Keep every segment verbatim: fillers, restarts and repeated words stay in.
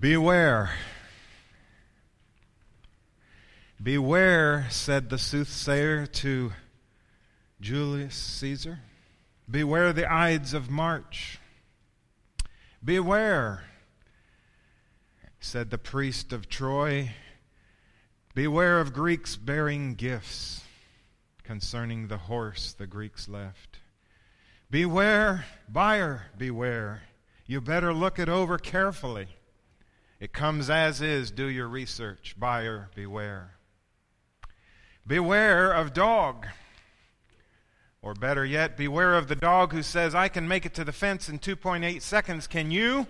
Beware. Beware, said the soothsayer to Julius Caesar. Beware the Ides of March. Beware, said the priest of Troy. Beware of Greeks bearing gifts concerning the horse the Greeks left. Beware, buyer, beware. You better look it over carefully. It comes as is. Do your research. Buyer, beware. Beware of dog. Or better yet, beware of the dog who says, I can make it to the fence in two point eight seconds. Can you?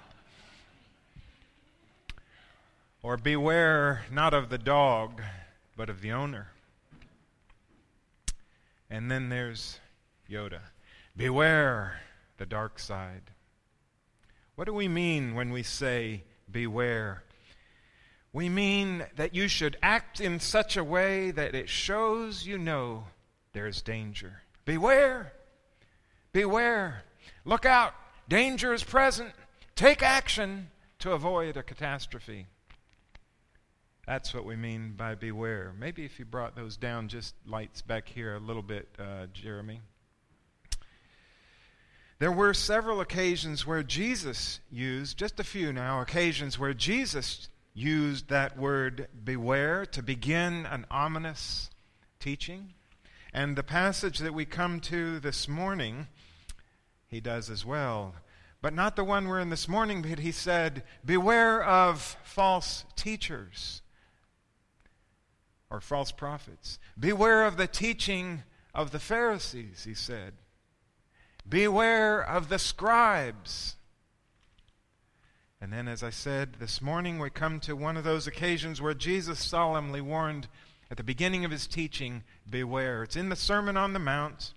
Or beware not of the dog, but of the owner. And then there's Yoda. Beware the dark side. What do we mean when we say beware? We mean that you should act in such a way that it shows you know there's danger. Beware! Beware! Look out! Danger is present. Take action to avoid a catastrophe. That's what we mean by beware. Maybe if you brought those down, just lights back here a little bit, uh, Jeremy. There were several occasions where Jesus used, just a few now, occasions where Jesus used that word beware to begin an ominous teaching. And the passage that we come to this morning, he does as well. But not the one we're in this morning, but he said, beware of false teachers or false prophets. Beware of the teaching of the Pharisees, he said. Beware of the scribes. And then, as I said, this morning we come to one of those occasions where Jesus solemnly warned at the beginning of his teaching, beware. It's in the Sermon on the Mount.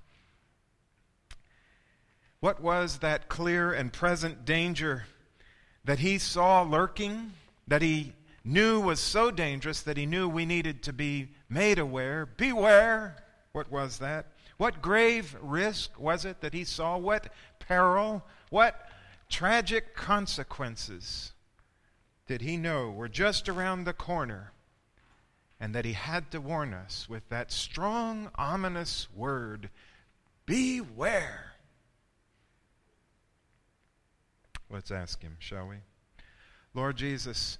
What was that clear and present danger that he saw lurking, that he knew was so dangerous that he knew we needed to be made aware? Beware! What was that? What grave risk was it that he saw? What peril? What tragic consequences did he know were just around the corner, and that he had to warn us with that strong, ominous word, beware? Let's ask him, shall we? Lord Jesus,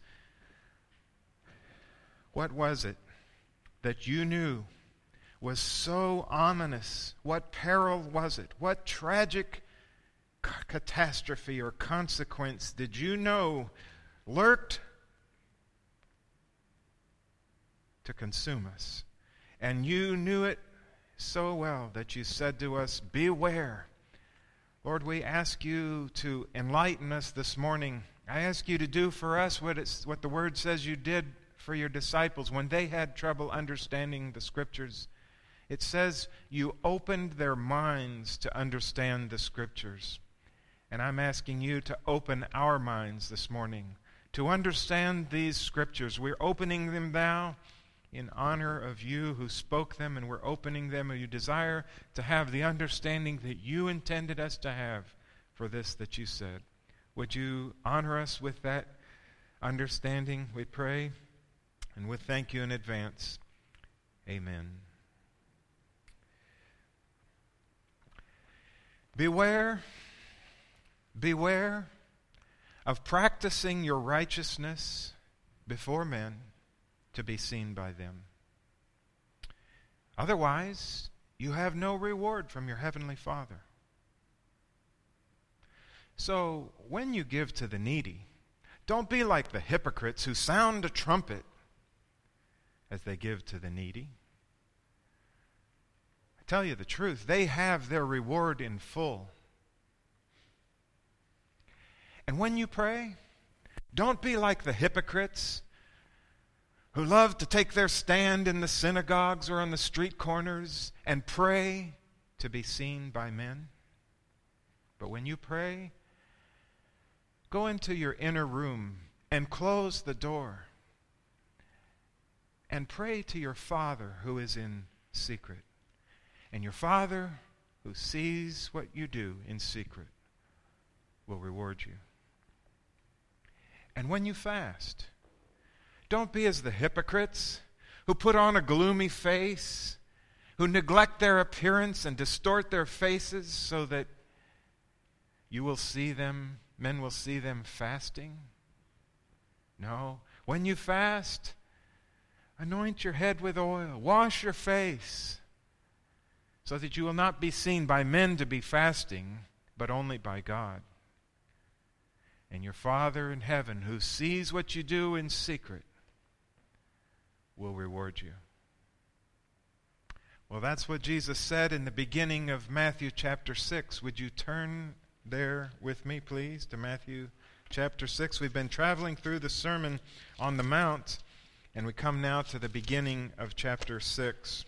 what was it that you knew was so ominous? What peril was it? What tragic c- catastrophe or consequence did you know lurked to consume us? And you knew it so well that you said to us, beware. Lord, we ask you to enlighten us this morning. I ask you to do for us what it's, what the Word says you did for your disciples when they had trouble understanding the Scriptures. It says you opened their minds to understand the Scriptures. And I'm asking you to open our minds this morning to understand these Scriptures. We're opening them now in honor of you who spoke them, and we're opening them, and you desire to have the understanding that you intended us to have for this that you said. Would you honor us with that understanding, we pray, and we thank you in advance. Amen. Beware, beware of practicing your righteousness before men to be seen by them. Otherwise, you have no reward from your heavenly Father. So, when you give to the needy, don't be like the hypocrites who sound a trumpet as they give to the needy. I tell you the truth, they have their reward in full. And when you pray, don't be like the hypocrites who love to take their stand in the synagogues or on the street corners and pray to be seen by men. But when you pray, go into your inner room and close the door and pray to your Father who is in secret. And your Father who sees what you do in secret will reward you. And when you fast, don't be as the hypocrites who put on a gloomy face, who neglect their appearance and distort their faces so that you will see them, men will see them fasting. No, when you fast, anoint your head with oil, wash your face, so that you will not be seen by men to be fasting, but only by God. And your Father in heaven, who sees what you do in secret, will reward you. Well, that's what Jesus said in the beginning of Matthew chapter six. Would you turn there with me, please, to Matthew chapter six? We've been traveling through the Sermon on the Mount, and we come now to the beginning of chapter six.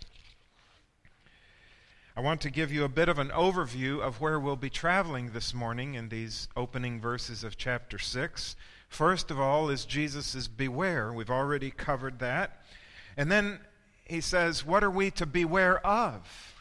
I want to give you a bit of an overview of where we'll be traveling this morning in these opening verses of chapter six. First of all is Jesus' beware. We've already covered that. And then he says, what are we to beware of?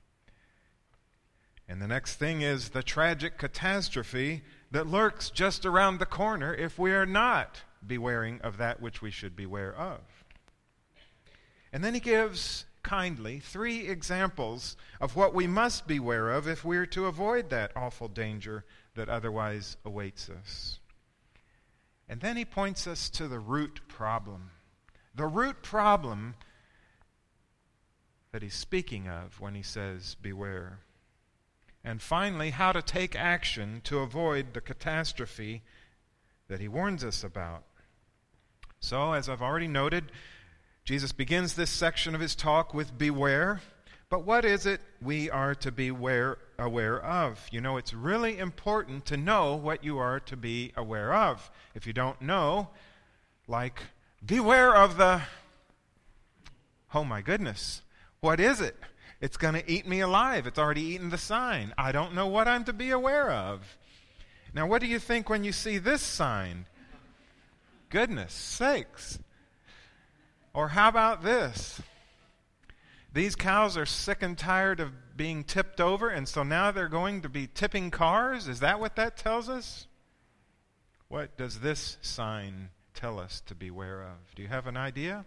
And the next thing is the tragic catastrophe that lurks just around the corner if we are not bewaring of that which we should beware of. And then he gives kindly three examples of what we must beware of if we are to avoid that awful danger that otherwise awaits us. And then he points us to the root problem. The root problem that he's speaking of when he says beware. And finally, how to take action to avoid the catastrophe that he warns us about. So, as I've already noted, Jesus begins this section of his talk with beware. But what is it we are to be aware, aware of? You know, it's really important to know what you are to be aware of. If you don't know, like, beware of the, oh my goodness, what is it? It's going to eat me alive. It's already eaten the sign. I don't know what I'm to be aware of. Now, what do you think when you see this sign? Goodness sakes. Or how about this? These cows are sick and tired of being tipped over, and so now they're going to be tipping cars? Is that what that tells us? What does this sign tell us to beware of? Do you have an idea?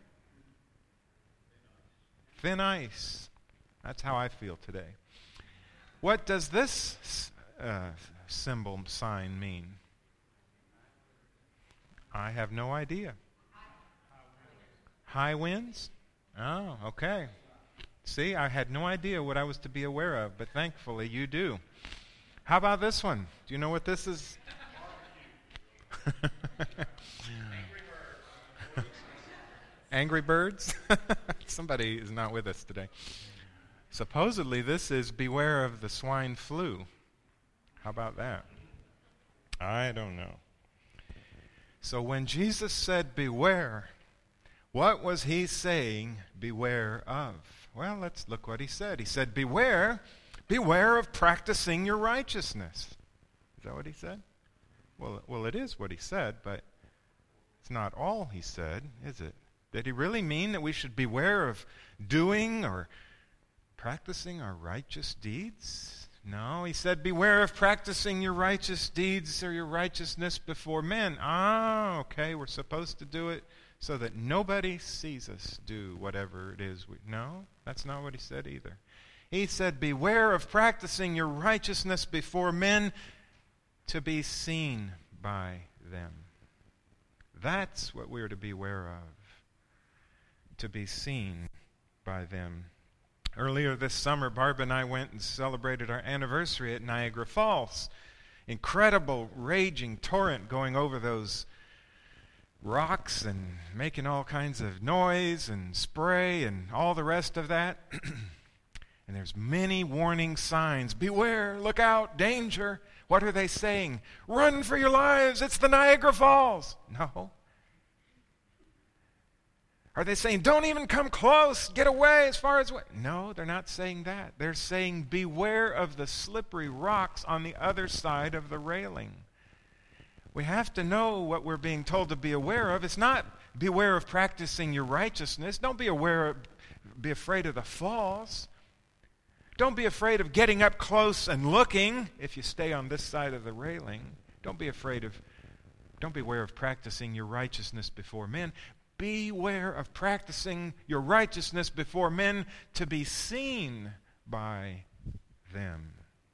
Thin ice. That's how I feel today. What does this uh, symbol sign mean? I have no idea. High winds? Oh, okay. See, I had no idea what I was to be aware of, but thankfully you do. How about this one? Do you know what this is? Angry birds? Somebody is not with us today. Supposedly this is beware of the swine flu. How about that? I don't know. So when Jesus said beware, what was he saying beware of? Well, let's look what he said. He said, beware, beware of practicing your righteousness. Is that what he said? Well, well, it is what he said, but it's not all he said, is it? Did he really mean that we should beware of doing or practicing our righteous deeds? No, he said, beware of practicing your righteous deeds or your righteousness before men. Ah, okay, we're supposed to do it so that nobody sees us do whatever it is we... No, that's not what he said either. He said, beware of practicing your righteousness before men to be seen by them. That's what we're to beware of, to be seen by them. Earlier this summer, Barb and I went and celebrated our anniversary at Niagara Falls. Incredible, raging torrent going over those rocks and making all kinds of noise and spray and all the rest of that. And there's many warning signs. Beware, look out, danger. What are they saying? Run for your lives, it's the Niagara Falls. No. Are they saying, don't even come close, get away as far as... No, they're not saying that. They're saying, beware of the slippery rocks on the other side of the railing. We have to know what we're being told to be aware of. It's not beware of practicing your righteousness. Don't be aware of, be afraid of the falls. Don't be afraid of getting up close and looking if you stay on this side of the railing. Don't be afraid of Don't beware of practicing your righteousness before men. Beware of practicing your righteousness before men to be seen by them.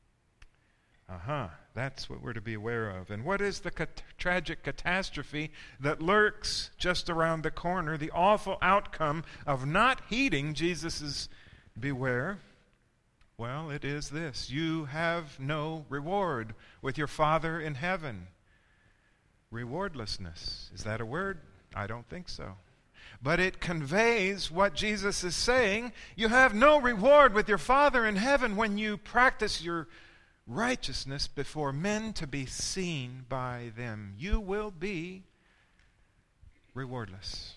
Uh-huh. That's what we're to be aware of. And what is the cat- tragic catastrophe that lurks just around the corner? The awful outcome of not heeding Jesus' beware? Well, it is this. You have no reward with your Father in heaven. Rewardlessness. Is that a word? I don't think so. But it conveys what Jesus is saying. You have no reward with your Father in heaven when you practice your righteousness before men to be seen by them. You will be rewardless.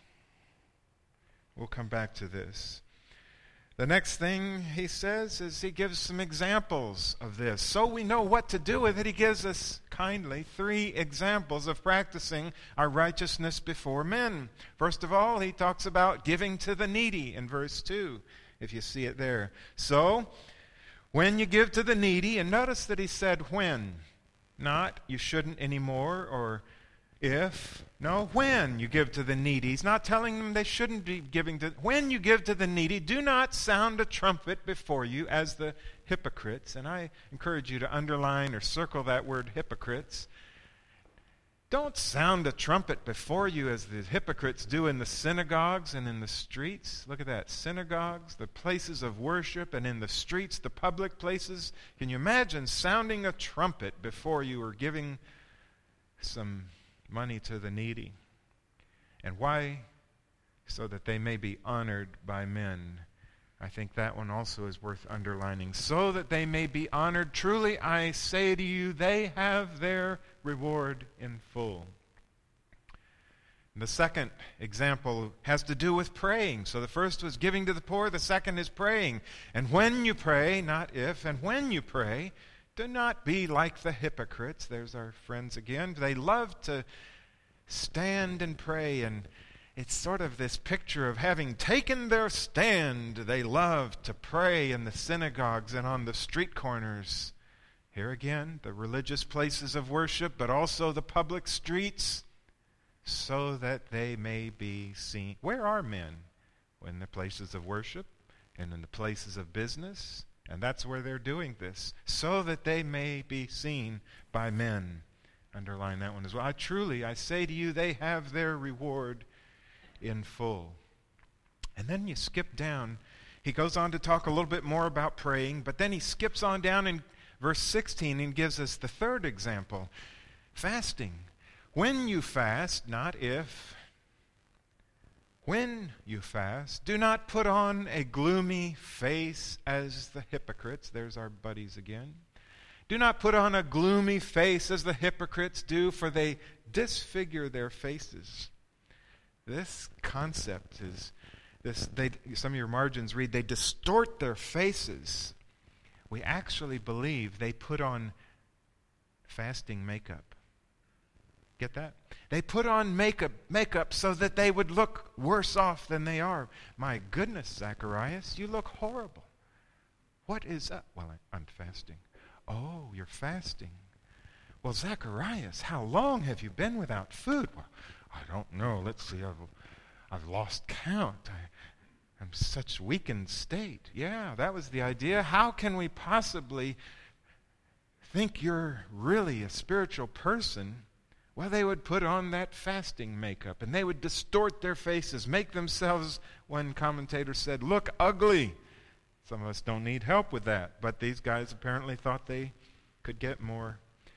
We'll come back to this. The next thing he says is he gives some examples of this. So we know what to do with it. He gives us kindly three examples of practicing our righteousness before men. First of all, he talks about giving to the needy in verse two, if you see it there. So, when you give to the needy, and notice that he said when, not you shouldn't anymore, or if. No, when you give to the needy. He's not telling them they shouldn't be giving to. When you give to the needy, do not sound a trumpet before you as the hypocrites. And I encourage you to underline or circle that word hypocrites. Don't sound a trumpet before you as the hypocrites do in the synagogues and in the streets. Look at that. Synagogues, the places of worship, and in the streets, the public places. Can you imagine sounding a trumpet before you or giving some money to the needy? And why? So that they may be honored by men. I think that one also is worth underlining. So that they may be honored. Truly, I say to you, they have their reward in full. And the second example has to do with praying. So the first was giving to the poor. The second is praying. And when you pray, not if, and when you pray, do not be like the hypocrites. There's our friends again. They love to stand and pray, and it's sort of this picture of having taken their stand. They love to pray in the synagogues and on the street corners. Here again, the religious places of worship, but also the public streets, so that they may be seen. Where are men? In the places of worship and in the places of business. And that's where they're doing this, so that they may be seen by men. Underline that one as well. I truly, I say to you, they have their reward in full. And then you skip down. He goes on to talk a little bit more about praying, but then he skips on down in verse sixteen and gives us the third example. Fasting. When you fast, not if, when you fast, do not put on a gloomy face as the hypocrites. There's our buddies again. Do not put on a gloomy face as the hypocrites do, for they disfigure their faces. This concept is, this. They, some of your margins read, they distort their faces. We actually believe they put on fasting makeup. Get that? They put on makeup makeup so that they would look worse off than they are. My goodness, Zacharias, you look horrible. What is up? Well, I, I'm fasting. Oh, you're fasting. Well, Zacharias, how long have you been without food? Well, I don't know. Let's see. I've, I've lost count. I, I'm such weakened state. Yeah, that was the idea. How can we possibly think you're really a spiritual person? Well, they would put on that fasting makeup, and they would distort their faces, make themselves, one commentator said, look ugly. Some of us don't need help with that, but these guys apparently thought they could get more.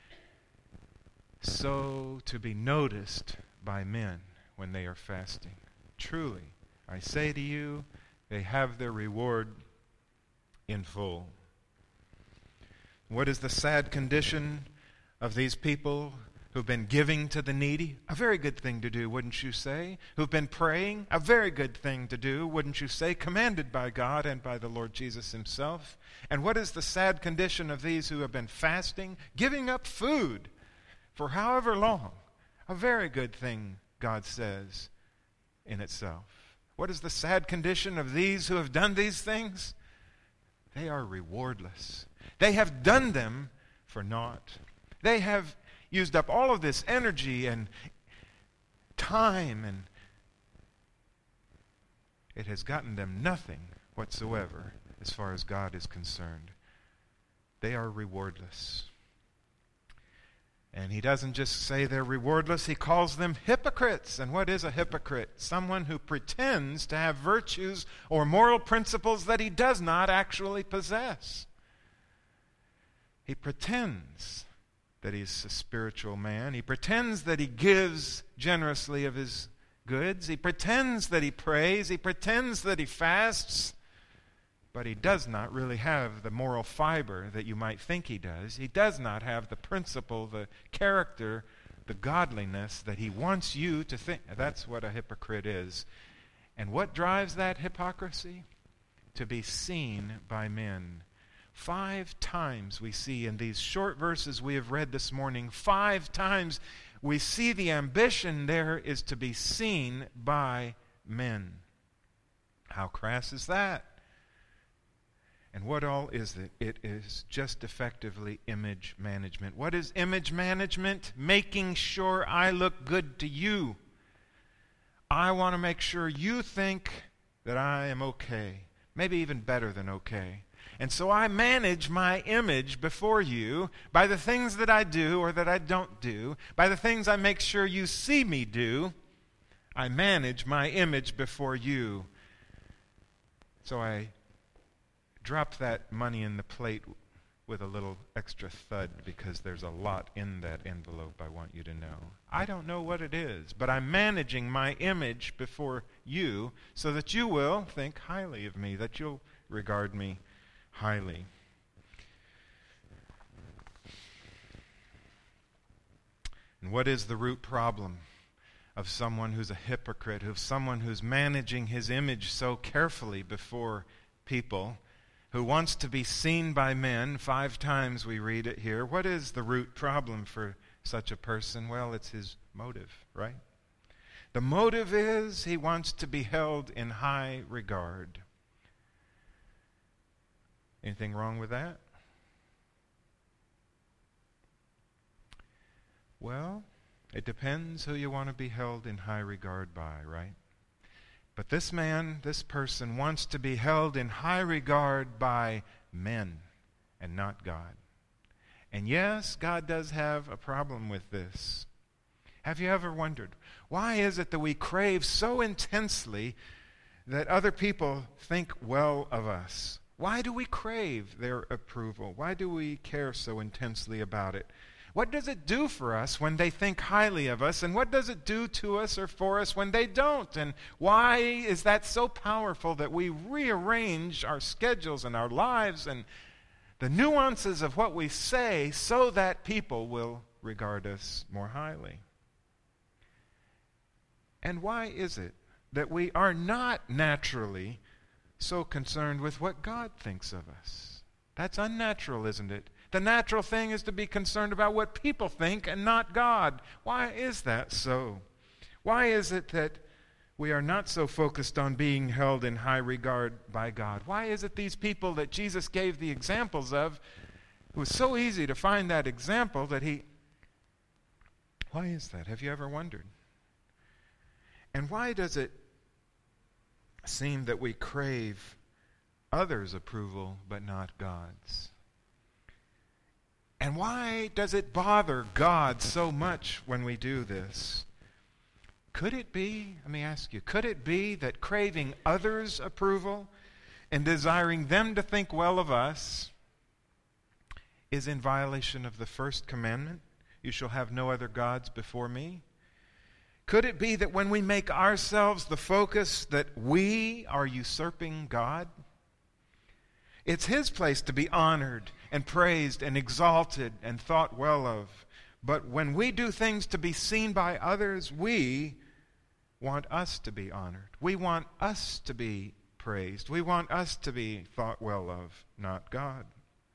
So to be noticed by men when they are fasting. Truly, I say to you, they have their reward in full. What is the sad condition of these people who've been giving to the needy? A very good thing to do, wouldn't you say? Who've been praying? A very good thing to do, wouldn't you say? Commanded by God and by the Lord Jesus himself. And what is the sad condition of these who have been fasting? Giving up food for however long. A very good thing, God says, in itself. What is the sad condition of these who have done these things? They are rewardless. They have done them for naught. They have used up all of this energy and time, and it has gotten them nothing whatsoever as far as God is concerned. They are rewardless. And he doesn't just say they're rewardless, he calls them hypocrites. And what is a hypocrite? Someone who pretends to have virtues or moral principles that he does not actually possess. He pretends that he's a spiritual man. He pretends that he gives generously of his goods. He pretends that he prays. He pretends that he fasts. But he does not really have the moral fiber that you might think he does. He does not have the principle, the character, the godliness that he wants you to think. That's what a hypocrite is. And what drives that hypocrisy? To be seen by men. Five times we see in these short verses we have read this morning, five times we see the ambition there is to be seen by men. How crass is that? And what all is it? It is just effectively image management. What is image management? Making sure I look good to you. I want to make sure you think that I am okay, maybe even better than okay. And so I manage my image before you by the things that I do or that I don't do, by the things I make sure you see me do. I manage my image before you. So I drop that money in the plate with a little extra thud because there's a lot in that envelope I want you to know. I don't know what it is, but I'm managing my image before you so that you will think highly of me, that you'll regard me highly. And what is the root problem of someone who's a hypocrite, of someone who's managing his image so carefully before people, who wants to be seen by men? Five times we read it here. What is the root problem for such a person? Well, it's his motive, right? The motive is he wants to be held in high regard. Anything wrong with that? Well, it depends who you want to be held in high regard by, right? But this man, this person, wants to be held in high regard by men and not God. And yes, God does have a problem with this. Have you ever wondered, why is it that we crave so intensely that other people think well of us? Why do we crave their approval? Why do we care so intensely about it? What does it do for us when they think highly of us? And what does it do to us or for us when they don't? And why is that so powerful that we rearrange our schedules and our lives and the nuances of what we say so that people will regard us more highly? And why is it that we are not naturally so concerned with what God thinks of us? That's unnatural, isn't it? The natural thing is to be concerned about what people think and not God. Why is that so? Why is it that we are not so focused on being held in high regard by God? Why is it these people that Jesus gave the examples of, it was so easy to find that example that he... Why is that? Have you ever wondered? And why does it seem that we crave others' approval but not God's? And why does it bother God so much when we do this? Could it be, let me ask you, could it be that craving others' approval and desiring them to think well of us is in violation of the first commandment? You shall have no other gods before me. Could it be that when we make ourselves the focus that we are usurping God? It's His place to be honored and praised and exalted and thought well of. But when we do things to be seen by others, we want us to be honored. We want us to be praised. We want us to be thought well of, not God.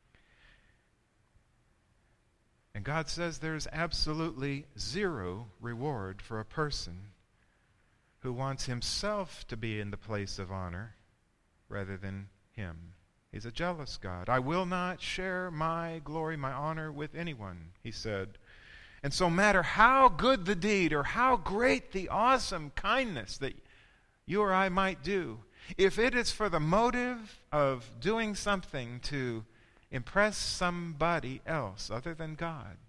And God says there's absolutely zero reward for a person who wants himself to be in the place of honor rather than Him. He's a jealous God. I will not share my glory, my honor with anyone, He said. And so, no matter how good the deed or how great the awesome kindness that you or I might do, if it is for the motive of doing something to impress somebody else other than God,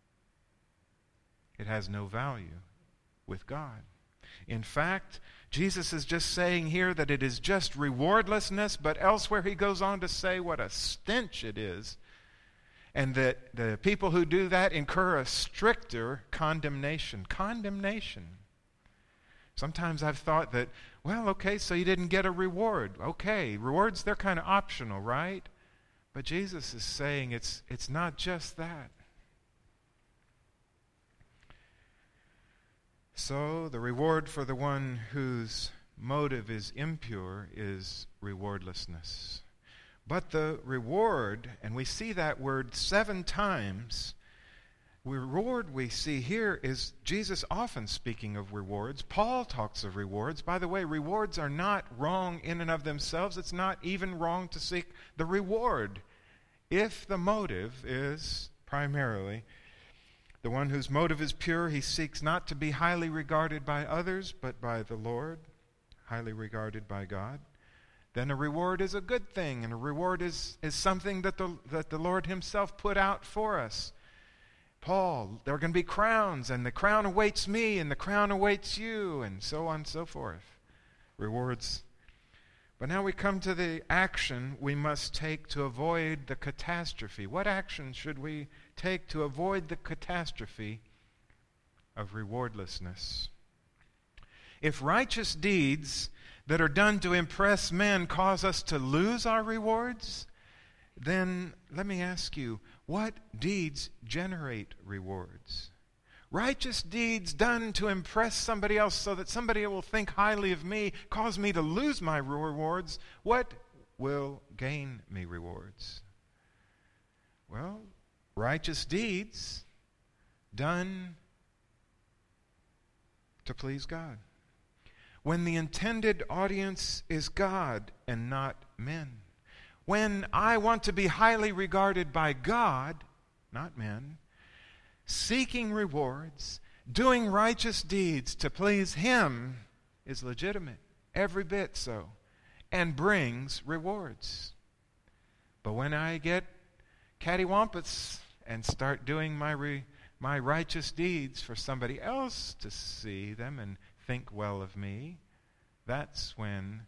it has no value with God. In fact, Jesus is just saying here that it is just rewardlessness, but elsewhere he goes on to say what a stench it is, and that the people who do that incur a stricter condemnation. Condemnation. Sometimes I've thought that, well, okay, so you didn't get a reward. Okay, rewards, they're kind of optional, right? But Jesus is saying it's it's not just that. So the reward for the one whose motive is impure is rewardlessness. But the reward, and we see that word seven times, reward we see here is Jesus often speaking of rewards. Paul talks of rewards. By the way, rewards are not wrong in and of themselves. It's not even wrong to seek the reward if the motive is primarily the one whose motive is pure. He seeks not to be highly regarded by others, but by the Lord, highly regarded by God. Then a reward is a good thing, and a reward is, is something that the, that the Lord himself put out for us. Paul, there are going to be crowns, and the crown awaits me, and the crown awaits you, and so on and so forth. Rewards. But now we come to the action we must take to avoid the catastrophe. What action should we take to avoid the catastrophe of rewardlessness? If righteous deeds that are done to impress men cause us to lose our rewards, then let me ask you, what deeds generate rewards? Righteous deeds done to impress somebody else so that somebody will think highly of me cause me to lose my rewards. What will gain me rewards? Well, righteous deeds done to please God. When the intended audience is God and not men. When I want to be highly regarded by God, not men, seeking rewards, doing righteous deeds to please Him is legitimate, every bit so, and brings rewards. But when I get cattywampus and start doing my re, my righteous deeds for somebody else to see them and think well of me, that's when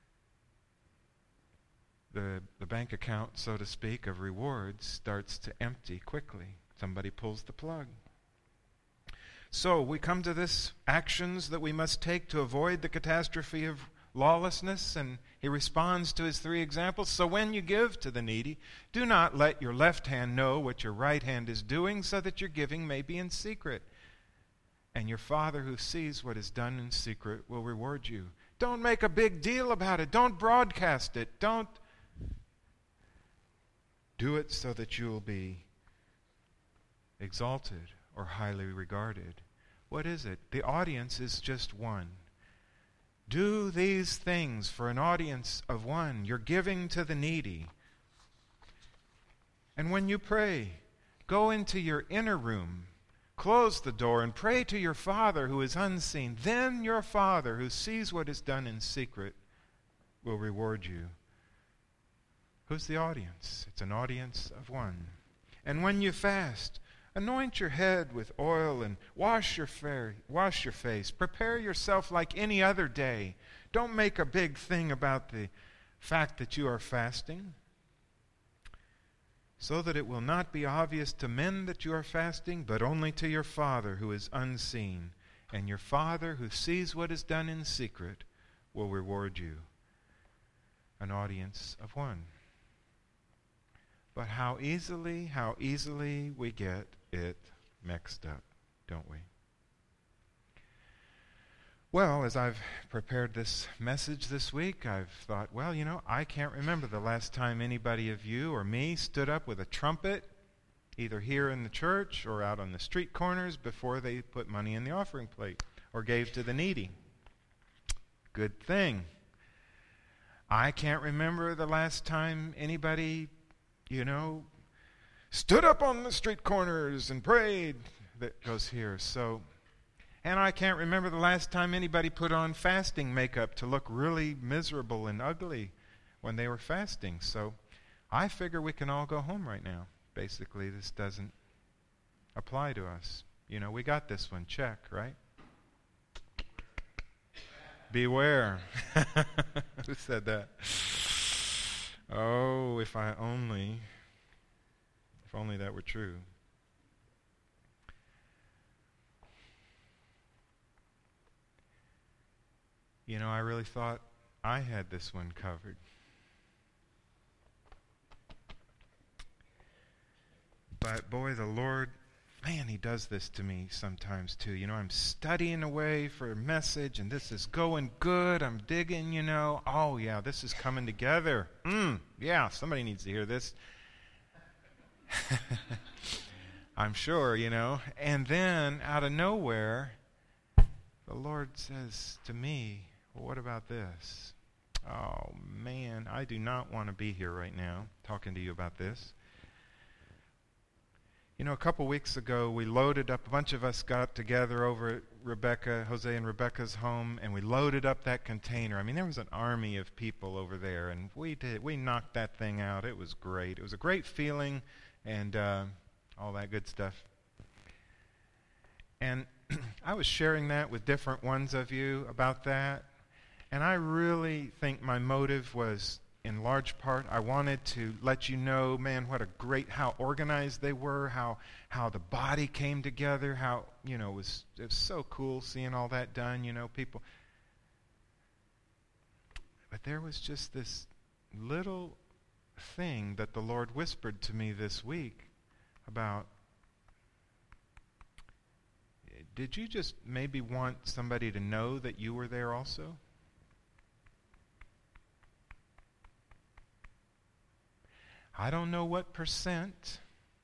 the, the bank account, so to speak, of rewards starts to empty quickly. Somebody pulls the plug. So we come to this actions that we must take to avoid the catastrophe of lawlessness, and he responds to his three examples. So when you give to the needy, do not let your left hand know what your right hand is doing, so that your giving may be in secret. And your Father who sees what is done in secret will reward you. Don't make a big deal about it. Don't broadcast it. Don't do it so that you will be exalted or highly regarded. What is it? The audience is just one. Do these things for an audience of one. You're giving to the needy. And when you pray, go into your inner room, close the door, and pray to your Father who is unseen. Then your Father who sees what is done in secret will reward you. Who's the audience? It's an audience of one. And when you fast, anoint your head with oil and wash your, fa- wash your face. Prepare yourself like any other day. Don't make a big thing about the fact that you are fasting, so that it will not be obvious to men that you are fasting, but only to your Father who is unseen. And your Father who sees what is done in secret will reward you. An audience of one. But how easily, how easily we get it mixed up, don't we? Well, as I've prepared this message this week, I've thought, well, you know, I can't remember the last time anybody of you or me stood up with a trumpet, either here in the church or out on the street corners, before they put money in the offering plate or gave to the needy. Good thing. I can't remember the last time anybody, you know, stood up on the street corners and prayed that goes here. So, and I can't remember the last time anybody put on fasting makeup to look really miserable and ugly when they were fasting. So I figure we can all go home right now. Basically, this doesn't apply to us. You know, we got this one. Check, right? Beware. Who said that? Oh, if I only, if only that were true. You know, I really thought I had this one covered. But boy, the Lord, man, He does this to me sometimes too. You know, I'm studying away for a message, and this is going good. I'm digging, you know. Oh, yeah, this is coming together. Mm, yeah, somebody needs to hear this. I'm sure, you know. And then, out of nowhere, the Lord says to me, well, what about this? Oh, man, I do not want to be here right now talking to you about this. You know, a couple weeks ago, we loaded up, a bunch of us got together over at Rebecca, Jose and Rebecca's home, and we loaded up that container. I mean, there was an army of people over there, and we did, we knocked that thing out. It was great. It was a great feeling, and uh, all that good stuff. And I was sharing that with different ones of you about that, and I really think my motive was, in large part, I wanted to let you know, man, what a great, how organized they were, how how the body came together, how, you know, it was, it was so cool seeing all that done, you know, people. But there was just this little thing that the Lord whispered to me this week about, did you just maybe want somebody to know that you were there also? I don't know what percent.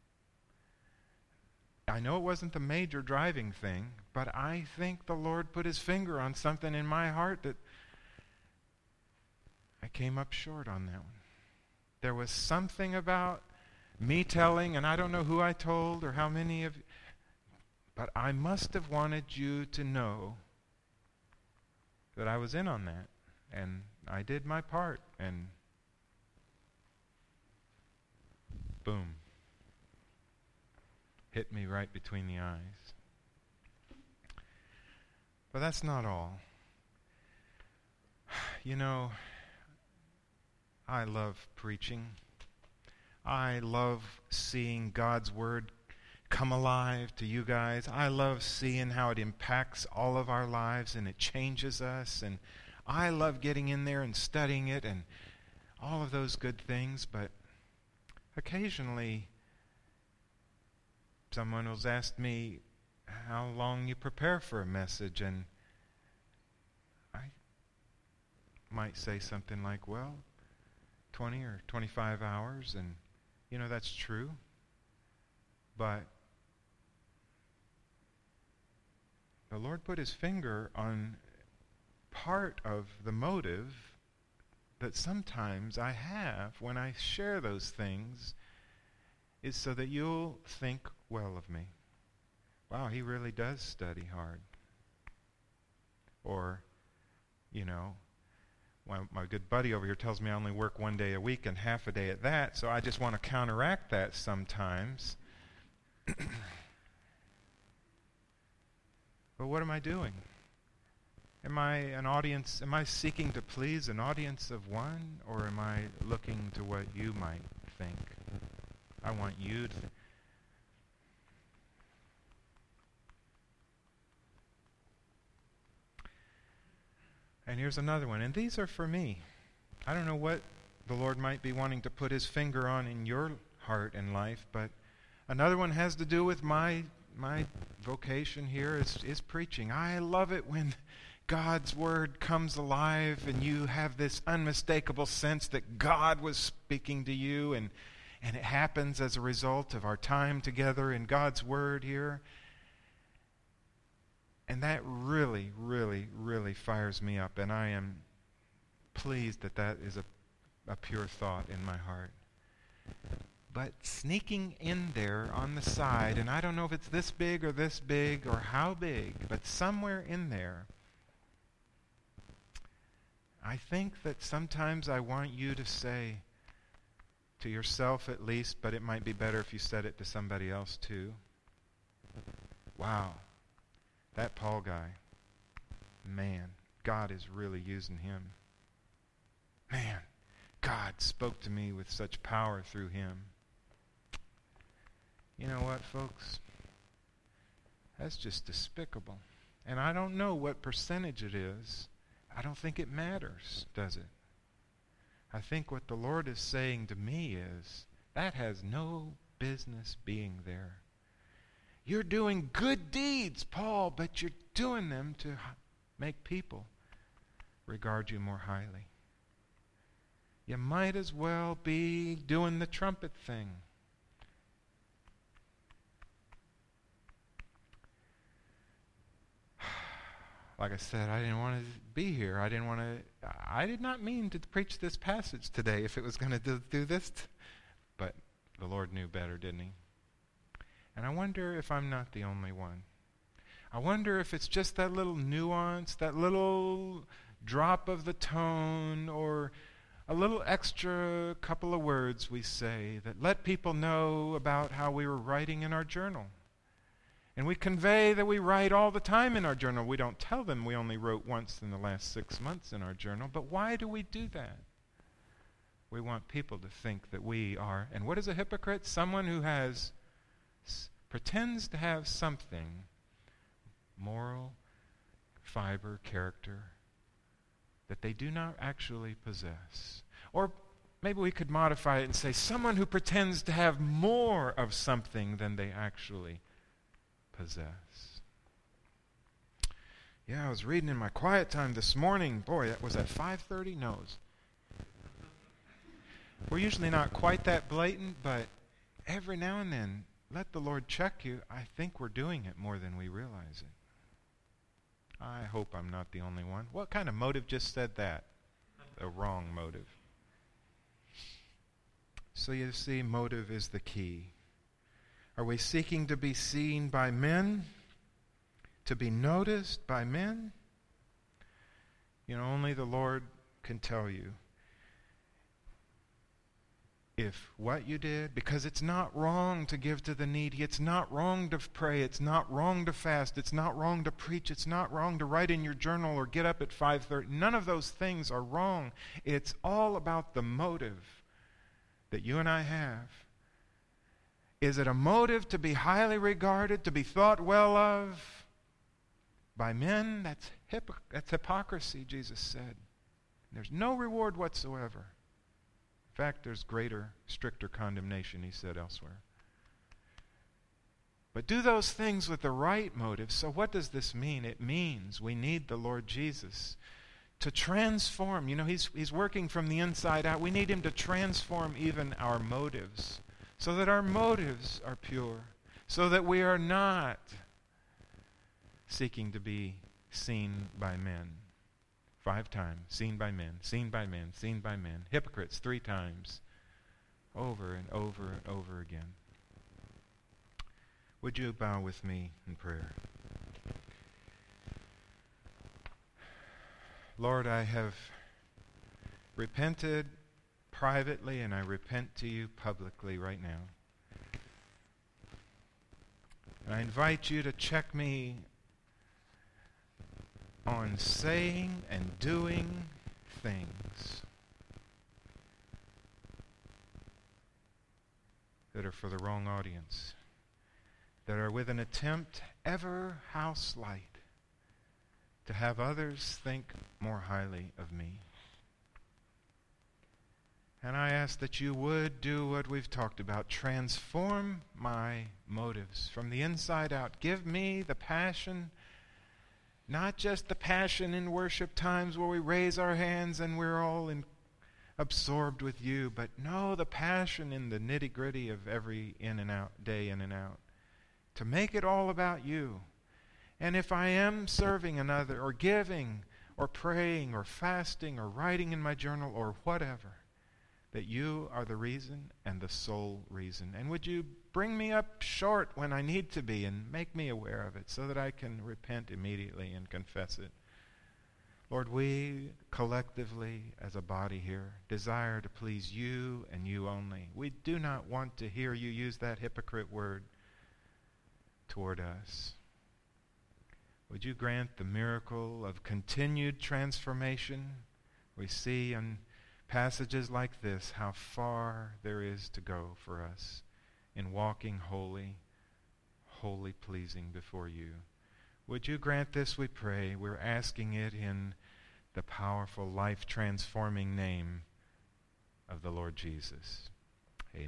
I know it wasn't the major driving thing, but I think the Lord put His finger on something in my heart that I came up short on that one. There was something about me telling, and I don't know who I told or how many of you, but I must have wanted you to know that I was in on that, and I did my part, and boom. Hit me right between the eyes. But that's not all. You know, I love preaching. I love seeing God's Word come alive to you guys. I love seeing how it impacts all of our lives and it changes us. And I love getting in there and studying it and all of those good things, but occasionally, someone will ask me how long you prepare for a message, and I might say something like, well, twenty or twenty-five hours, and, you know, that's true, but the Lord put His finger on part of the motive that sometimes I have when I share those things is so that you'll think well of me. Wow, he really does study hard. Or, you know, my, my good buddy over here tells me I only work one day a week and half a day at that, so I just want to counteract that sometimes. But what am I doing? Am I an audience, am I seeking to please an audience of one, or am I looking to what you might think? I want you to. And here's another one, and these are for me. I don't know what the Lord might be wanting to put His finger on in your heart and life, but another one has to do with my my vocation here is, is preaching. I love it when God's Word comes alive and you have this unmistakable sense that God was speaking to you, and, and it happens as a result of our time together in God's Word here. And that really, really, really fires me up, and I am pleased that that is a, a pure thought in my heart. But sneaking in there on the side, and I don't know if it's this big or this big or how big, but somewhere in there, I think that sometimes I want you to say to yourself at least, but it might be better if you said it to somebody else too. Wow, that Paul guy, man, God is really using him. Man, God spoke to me with such power through him. You know what, folks? That's just despicable. And I don't know what percentage it is. I don't think it matters, does it? I think what the Lord is saying to me is, that has no business being there. You're doing good deeds, Paul, but you're doing them to make people regard you more highly. You might as well be doing the trumpet thing. Like I said, I didn't want to be here. I didn't want to, I did not mean to preach this passage today if it was going to do, do this. T- but the Lord knew better, didn't he? And I wonder if I'm not the only one. I wonder if it's just that little nuance, that little drop of the tone, or a little extra couple of words we say that let people know about how we were writing in our journal. And we convey that we write all the time in our journal. We don't tell them we only wrote once in the last six months in our journal. But why do we do that? We want people to think that we are, and what is a hypocrite? Someone who has, s- pretends to have something, moral, fiber, character, that they do not actually possess. Or maybe we could modify it and say, someone who pretends to have more of something than they actually possess. Yeah, I was reading in my quiet time this morning. Boy, that was at five thirty? No. It was, we're usually not quite that blatant, but every now and then, let the Lord check you. I think we're doing it more than we realize it. I hope I'm not the only one. What kind of motive just said that? A wrong motive. So you see, motive is the key. Are we seeking to be seen by men? To be noticed by men? You know, only the Lord can tell you if what you did, because it's not wrong to give to the needy, it's not wrong to pray, it's not wrong to fast, it's not wrong to preach, it's not wrong to write in your journal or get up at five thirty. None of those things are wrong. It's all about the motive that you and I have. Is it a motive to be highly regarded, to be thought well of by men? That's, hypo- that's hypocrisy, Jesus said. There's no reward whatsoever. In fact, there's greater, stricter condemnation, he said elsewhere. But do those things with the right motive. So what does this mean? It means we need the Lord Jesus to transform. You know, he's, he's working from the inside out. We need him to transform even our motives, so that our motives are pure, so that we are not seeking to be seen by men. Five times, seen by men, seen by men, seen by men. Hypocrites three times, over and over and over again. Would you bow with me in prayer? Lord, I have repented privately, and I repent to you publicly right now. And I invite you to check me on saying and doing things that are for the wrong audience, that are with an attempt, ever how slight, to have others think more highly of me. And I ask that you would do what we've talked about. Transform my motives from the inside out. Give me the passion, not just the passion in worship times where we raise our hands and we're all in, absorbed with you, but no, the passion in the nitty-gritty of every in and out, day in and out. To make it all about you. And if I am serving another or giving or praying or fasting or writing in my journal or whatever, that you are the reason and the sole reason. And would you bring me up short when I need to be and make me aware of it so that I can repent immediately and confess it. Lord, we collectively as a body here desire to please you and you only. We do not want to hear you use that hypocrite word toward us. Would you grant the miracle of continued transformation? We see in passages like this how far there is to go for us in walking holy, wholly pleasing before you. Would you grant this, we pray? We're asking it in the powerful, life-transforming name of the Lord Jesus.